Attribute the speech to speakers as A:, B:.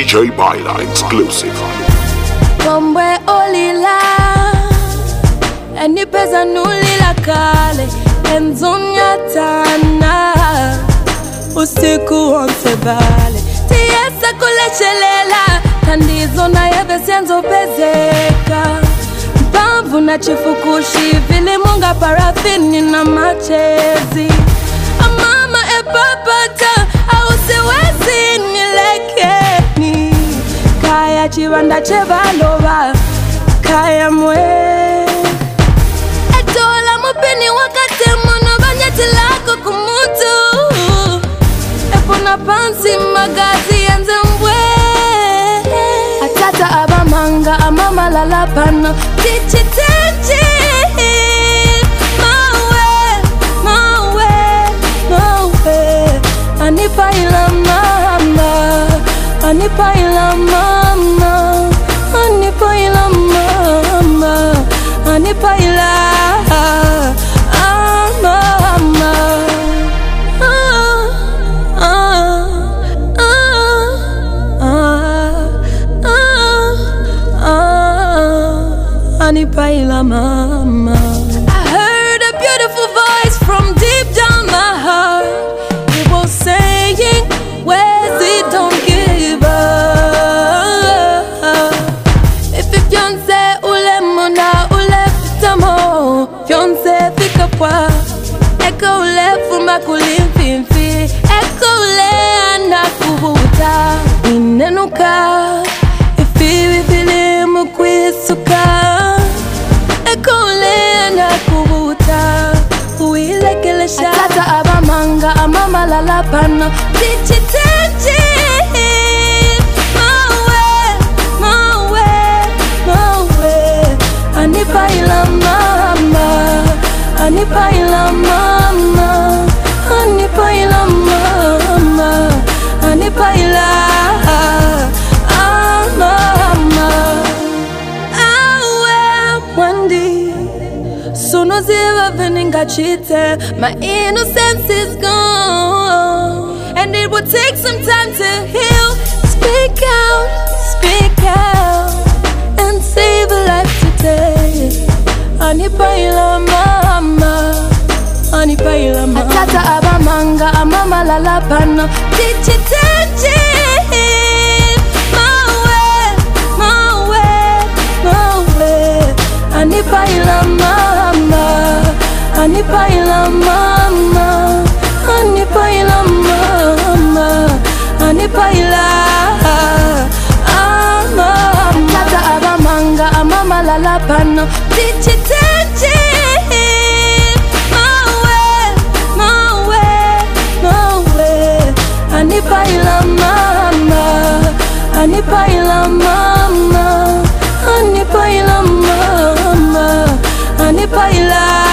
A: DJ Baila exclusive.
B: Komwe olila Enipeza nulila kale Enzunya tana Usiku onse bale Tiesa kulechelela Tandizo na yebe sienzo pezeka Mpamvu na chifukushi Vili munga parafini na machezi Amama epapata Au siwezi nilekeni Kaya chivanda chevalova Kaya mwe Etola mupini wakate mono banyati lako kumutu Epona pansi magazi yenze mbwe Atata abamanga amama lalapano Tichi tichi Mawe, mawe, mawe Anipa ila mama Anipa ila mama Anipa ila mama Anipa ila mama Anipa ila mama I heard a beautiful voice from deep down my heart It was saying Where's don't give up If fiance ule mona ule fitamo Fiance fika kwa Eko ule fuma kulimfimfi Eko ule anakuvuta Inenuka Ifiwi filimu kwisuka Eko ule anakuvuta Uilekelesha Atata abamanga amama lalapano Tichi tichi Mawe, mawe, mawe Anipa ila mama Anipa ila mama Anipa ila mama Anipa ila mama Awe mwandi Sono ziva veninga chite My innocence is gone And it would take some time to heal Speak out And save a life today Anipa ila mama Anipa ila mama Atata abamanga amama lalapano Tichi tichi Mawe, mawe, mawe Anipa ila mama Anipa ila mama Anipa ila mama Anipa ila mama Tata abamanga amama lalapano Tichi tichi Mawe, mawe, mawe Anipa ila mama Anipa ila mama Anipa ila mama Anipa ila